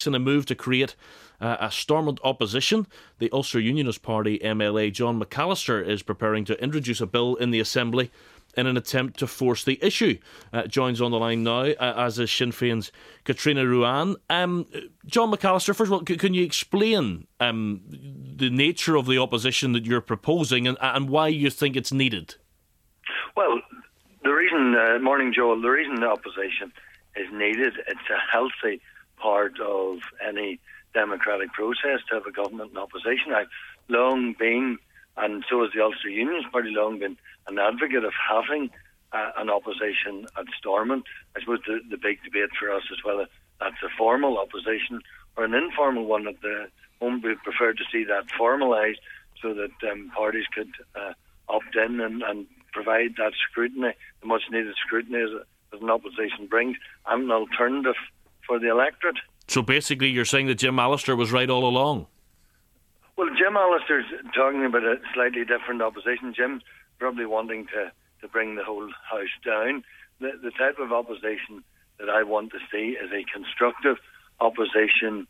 in a move to create a Stormont opposition. The Ulster Unionist Party MLA John McAllister is preparing to introduce a bill in the Assembly in an attempt to force the issue. Joins on the line now, as is Sinn Féin's Caitríona Ruane. John McAllister, first of all, can you explain the nature of the opposition that you're proposing and why you think it's needed? Well, the reason, morning Joel, the reason the opposition is needed, it's a healthy part of any democratic process to have a government in opposition. I've long been, and so has the Ulster Unionist Party, long been an advocate of having an opposition at Stormont. I suppose the big debate for us is whether that's a formal opposition or an informal one. At the moment, we prefer to see that formalised so that parties could opt in and provide that scrutiny, the much needed scrutiny as an opposition brings, and an alternative for the electorate. So basically you're saying that Jim Allister was right all along? Well, Jim Allister's talking about a slightly different opposition. Jim's probably wanting to bring the whole house down. The type of opposition that I want to see is a constructive opposition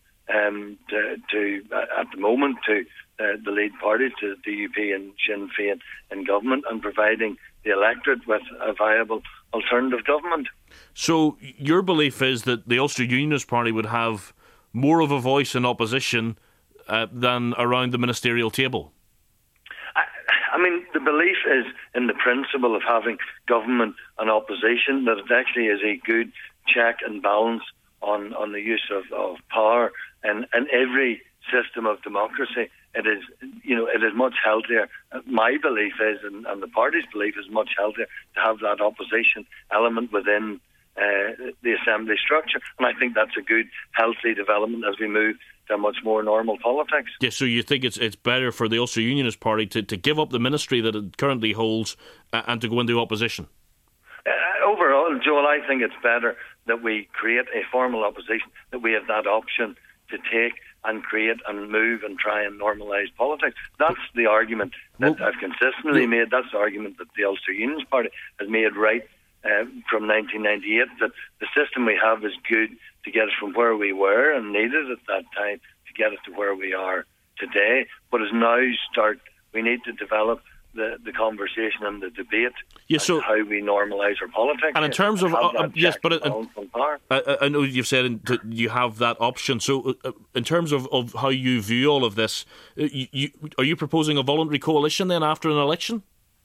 to at the moment, to the lead parties, to the DUP and Sinn Féin in government, and providing the electorate with a viable alternative government. So your belief is that the Ulster Unionist Party would have more of a voice in opposition than around the ministerial table? I mean, the belief is in the principle of having government and opposition, that it actually is a good check and balance on the use of power. And in every system of democracy, it is much healthier. My belief is, and the party's belief is, much healthier to have that opposition element within the assembly structure. And I think that's a good, healthy development as we move to a much more normal politics. Yeah, so you think it's better for the Ulster Unionist Party to give up the ministry that it currently holds and to go into opposition? Overall, Joel, I think it's better that we create a formal opposition, that we have that option to take and create and move and try and normalise politics. That's the argument that I've consistently made. That's the argument that the Ulster Unionist Party has made right from 1998, that the system we have is good to get us from where we were and needed at that time to get us to where we are today. But as now we need to develop the conversation and the debate on how we normalise our politics. And in terms of yes, but I know you've said you have that option. So in terms of how you view all of this, are you proposing a voluntary coalition then after an election?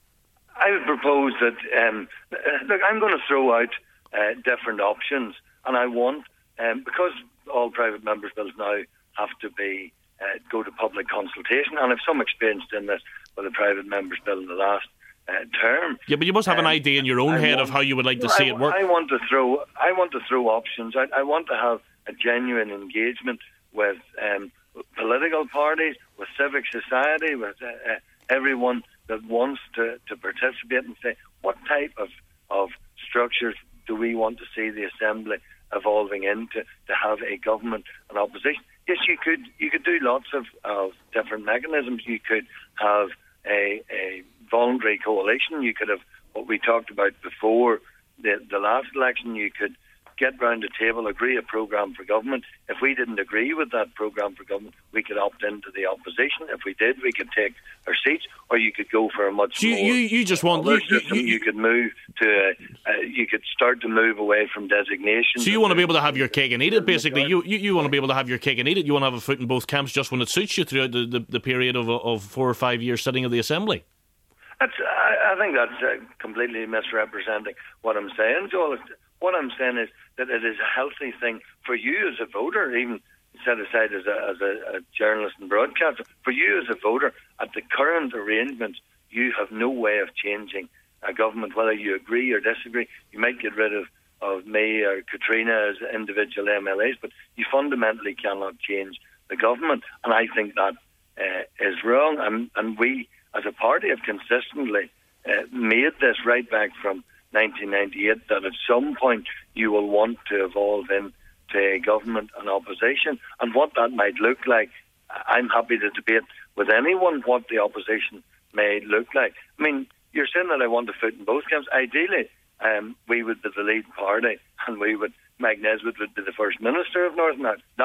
I would propose that look, I'm going to throw out different options, and I want because all private members' bills now have to be go to public consultation, and I've some experience in this with a private members' bill in the last term. Yeah, but you must have an idea in your own head of how you would like to see it work. I want to throw options. I want to have a genuine engagement with political parties, with civic society, with everyone that wants to participate and say, what type of structures do we want to see the Assembly evolving into to have a government and opposition? Yes, you could do lots of different mechanisms. You could have a voluntary coalition. You could have what we talked about before the last election. You could get round the table, agree a programme for government. If we didn't agree with that programme for government, we could opt into the opposition. If we did, we could take our seats, or you could go for a much more you just want system. You could move to you could start to move away from designation. So you want to be able to have your cake and eat it, basically. You want to be able to have your cake and eat it. You want to have a foot in both camps just when it suits you throughout the period of 4 or 5 years sitting of the Assembly. I think that's completely misrepresenting what I'm saying, Joel. What I'm saying is that it is a healthy thing for you as a voter, even set aside as a journalist and broadcaster. For you as a voter, at the current arrangements, you have no way of changing a government, whether you agree or disagree. You might get rid of me or Caitríona as individual MLAs, but you fundamentally cannot change the government. And I think that is wrong. And we, as a party, have consistently made this right back from 1998, that at some point you will want to evolve into a government and opposition, and what that might look like. I'm happy to debate with anyone what the opposition may look like. I mean, you're saying that I want a foot in both camps. Ideally, we would be the lead party, and Mike Nesbitt would be the First Minister of Northern Ireland.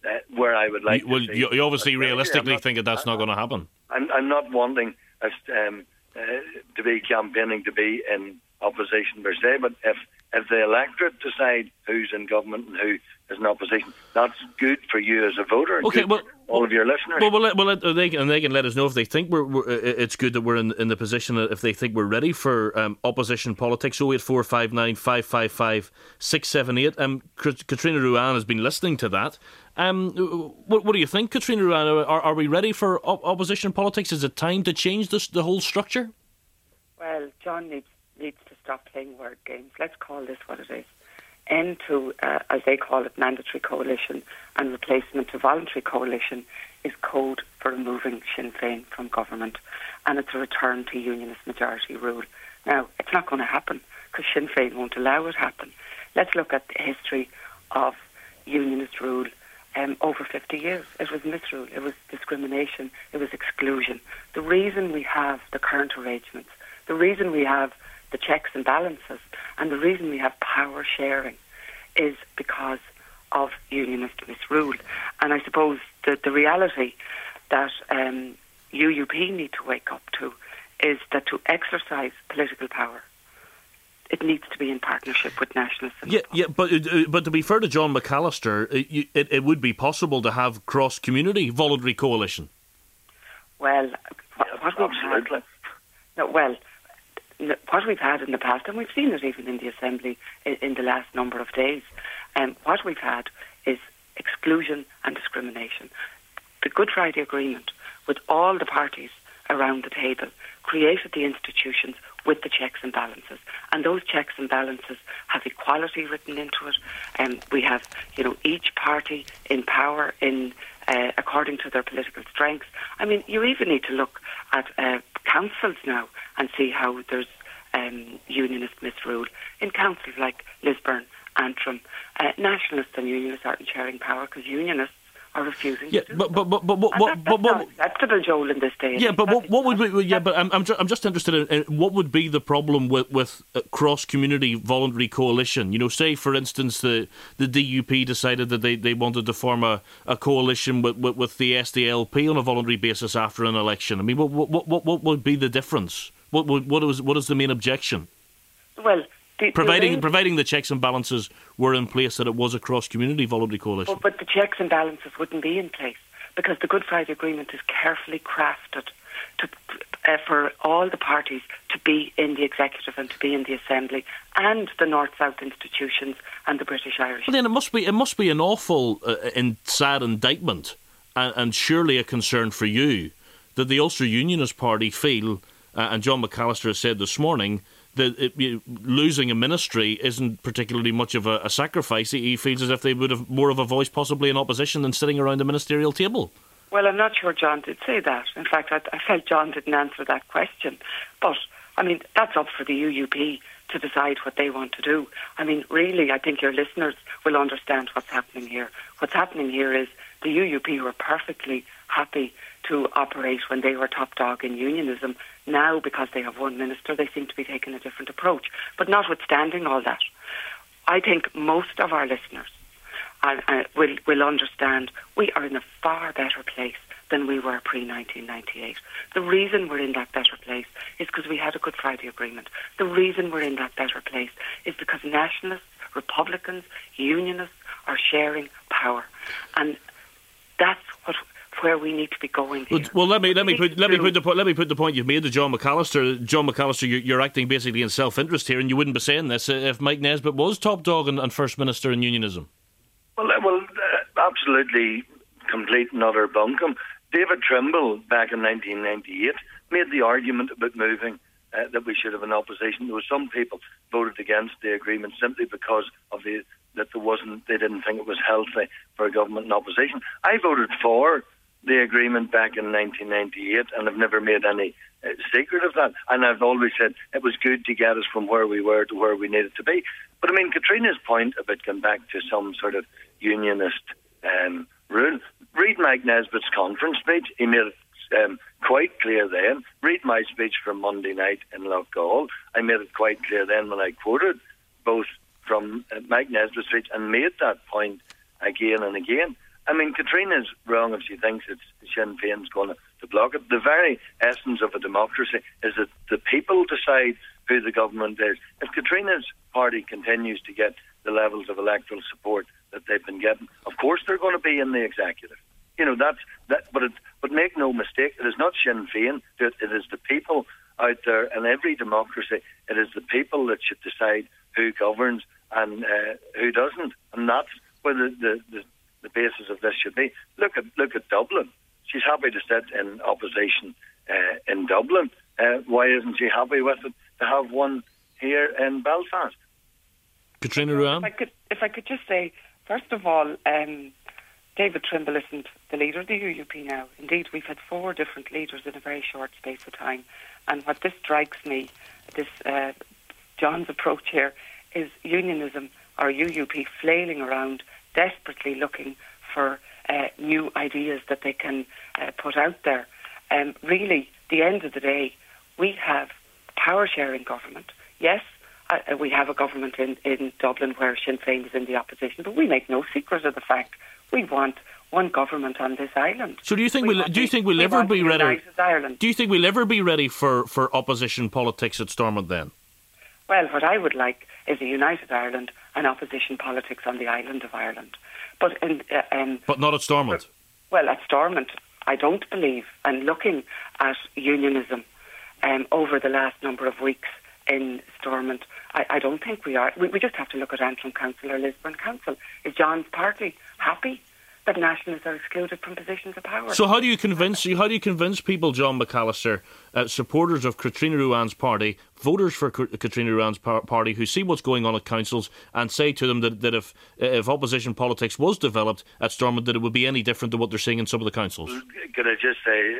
where I would like to see. You obviously realistically think that that's not going to happen. I'm not wanting us to be campaigning to be in opposition per se, but if the electorate decide who's in government and who is in opposition, that's good for you as a voter. Okay, well, all of your listeners. Well, they can let us know if they think it's good that we're in the position that if they think we're ready for opposition politics. 08459 555 678. Katrina Ruane has been listening to that. What do you think, Katrina Ruane? Are we ready for opposition politics? Is it time to change the whole structure? Well, John needs to stop playing word games. Let's call this what it is. End to, as they call it, mandatory coalition and replacement to voluntary coalition is code for removing Sinn Féin from government, and it's a return to unionist majority rule. Now, it's not going to happen because Sinn Féin won't allow it to happen. Let's look at the history of unionist rule over 50 years. It was misrule, it was discrimination, it was exclusion. The reason we have the current arrangements, the reason we have the checks and balances, and the reason we have power sharing is because of unionist misrule. And I suppose that the reality that UUP need to wake up to is that to exercise political power, it needs to be in partnership with nationalists. But to be fair to John McAllister, it would be possible to have cross-community voluntary coalition. Well, what we've had in the past, and we've seen it even in the Assembly in the last number of days, what we've had is exclusion and discrimination. The Good Friday Agreement, with all the parties around the table, created the institutions with the checks and balances, and those checks and balances have equality written into it, and we have, each party in power in according to their political strengths. I mean, you even need to look at councils now and see how there's unionist misrule in councils like Lisburn, Antrim. Nationalists and unionists aren't sharing power because unionists are refusing to do that's not acceptable, Joel, in this day. Yeah, but what would be? Yeah, but I'm just interested in what would be the problem with cross-community voluntary coalition. Say for instance the DUP decided that they wanted to form a coalition with the SDLP on a voluntary basis after an election. I mean, what would be the difference? What is the main objection? Well, providing the checks and balances were in place, that it was a cross-community voluntary coalition. But the checks and balances wouldn't be in place because the Good Friday Agreement is carefully crafted for all the parties to be in the executive and to be in the Assembly and the North-South institutions and the British Irish. Well, then it must be an awful and sad indictment and surely a concern for you that the Ulster Unionist Party feel, and John McAllister has said this morning, that losing a ministry isn't particularly much of a sacrifice. He feels as if they would have more of a voice possibly in opposition than sitting around the ministerial table. Well, I'm not sure John did say that. In fact, I felt John didn't answer that question. But, I mean, that's up for the UUP to decide what they want to do. I mean, really, I think your listeners will understand what's happening here. What's happening here is the UUP were perfectly happy to operate when they were top dog in unionism. Now, because they have one minister, they seem to be taking a different approach. But notwithstanding all that, I think most of our listeners will understand we are in a far better place than we were pre-1998. The reason we're in that better place is because we had a Good Friday Agreement. The reason we're in that better place is because nationalists, Republicans, unionists are sharing power. And that's where we need to be going here. Well, let me put the point you've made to John McAllister. John McAllister, you're acting basically in self-interest here, and you wouldn't be saying this if Mike Nesbitt was top dog and First Minister in unionism. Well, absolutely complete and utter bunkum. David Trimble, back in 1998, made the argument about moving that we should have an opposition. There were some people voted against the agreement simply because of they didn't think it was healthy for a government in opposition. I voted for the agreement back in 1998 and I've never made any secret of that. And I've always said it was good to get us from where we were to where we needed to be. But I mean, Katrina's point about going back to some sort of unionist rule, read Mike Nesbitt's conference speech. He made it quite clear then. Read my speech from Monday night in Loughgall. I made it quite clear then when I quoted both from Mike Nesbitt's speech and made that point again and again. I mean, Katrina's wrong if she thinks it's Sinn Féin's going to block it. The very essence of a democracy is that the people decide who the government is. If Katrina's party continues to get the levels of electoral support that they've been getting, of course they're going to be in the executive. You know, but make no mistake, it is not Sinn Féin. It is the people out there. In every democracy, it is the people that should decide who governs and who doesn't. And that's where the basis of this should be. Look at Dublin. She's happy to sit in opposition in Dublin. Why isn't she happy with it to have one here in Belfast? Katrina Ruan? If I could just say, first of all, David Trimble isn't the leader of the UUP now. Indeed, we've had 4 different leaders in a very short space of time. And what this strikes me, John's approach here, is unionism or UUP flailing around, desperately looking for new ideas that they can put out there. Really, the end of the day, we have power-sharing government. Yes, we have a government in Dublin where Sinn Féin is in the opposition, but we make no secret of the fact we want one government on this island. So do you think we'll ever be ready? Do you think we'll ever be ready for opposition politics at Stormont then? Well, what I would like is a united Ireland and opposition politics on the island of Ireland, but not at Stormont. Well, at Stormont, I don't believe. And looking at unionism over the last number of weeks in Stormont, I don't think we are. We just have to look at Antrim Council or Lisburn Council. Is John's party happy that nationalists are excluded from positions of power? So how do you convince people, John McAllister, supporters of Katrina Ruan's party, voters for Katrina Ruan's party, who see what's going on at councils and say to them that if opposition politics was developed at Stormont, that it would be any different than what they're seeing in some of the councils? Could I just say,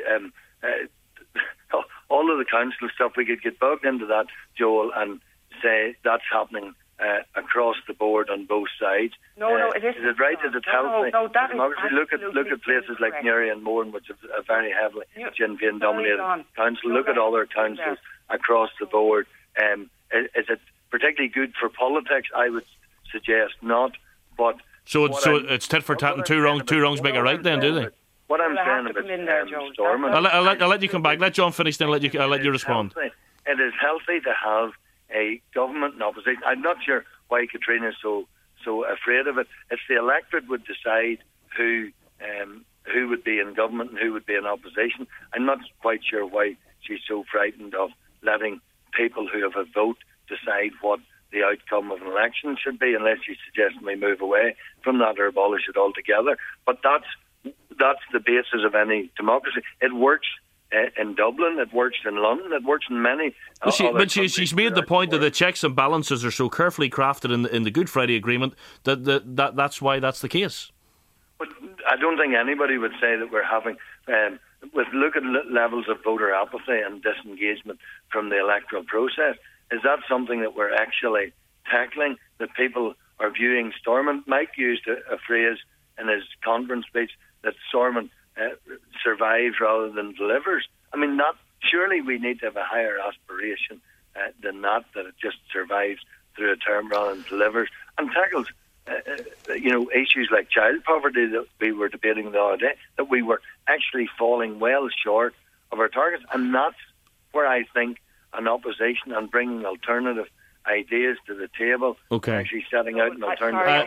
all of the council stuff, we could get bogged into that, Joel, and say that's happening across the board on both sides. No, it isn't. Is it right? Is it healthy? No, that is look at places like Newry and Mourne, which is a very heavily Sinn Féin dominated council. Look at other councils across the board. Is it particularly good for politics? I would suggest not. But so it's tit for tat and two wrongs make a right then, do they? What I'm saying about Stormont, I'll let you come back. Let John finish, then I'll let you respond. It is healthy to have a government and opposition. I'm not sure why Katrina is so afraid of it. If the electorate would decide who would be in government and who would be in opposition, I'm not quite sure why she's so frightened of letting people who have a vote decide what the outcome of an election should be, unless she's suggesting we move away from that or abolish it altogether. But that's the basis of any democracy. It works in Dublin, it works in London, it works in many. But she's made the point that the checks and balances are so carefully crafted in the Good Friday Agreement that's why that's the case. But I don't think anybody would say that we're having. Look at levels of voter apathy and disengagement from the electoral process. Is that something that we're actually tackling? That people are viewing Stormont? Mike used a phrase in his conference speech that Stormont survives rather than delivers. I mean, surely we need to have a higher aspiration than that it just survives through a term rather than delivers, and tackles issues like child poverty that we were debating the other day, that we were actually falling well short of our targets. And that's where I think an opposition and bringing alternative ideas to the table, actually setting out an alternative.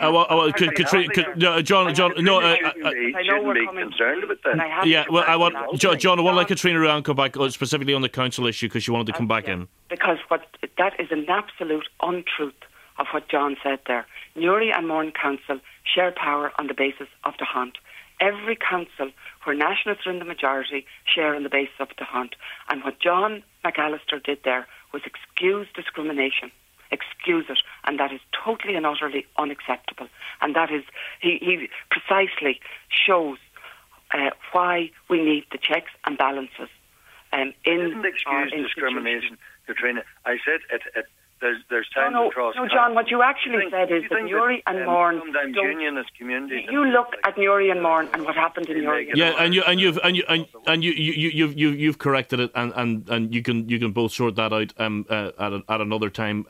John, I shouldn't be concerned about that. Yeah, well, I want to let Katrina Ruan come back specifically on the council issue because she wanted to come back in. Because that is an absolute untruth of what John said there. Newry and Mourne Council share power on the basis of the hunt. Every council where nationalists are in the majority share on the basis of the hunt. And what John McAllister did there was excuse discrimination. Excuse it, and that is totally and utterly unacceptable. And that is, he precisely shows why we need the checks and balances in didn't excuse discrimination, Katrina. I said there's times across. No, John. What you actually said is that Newry and Mourne. Sometimes unionist communities. You look at Newry and Mourne and what happened in Newry. Yeah, and you've corrected it, and you can both sort that out at another time.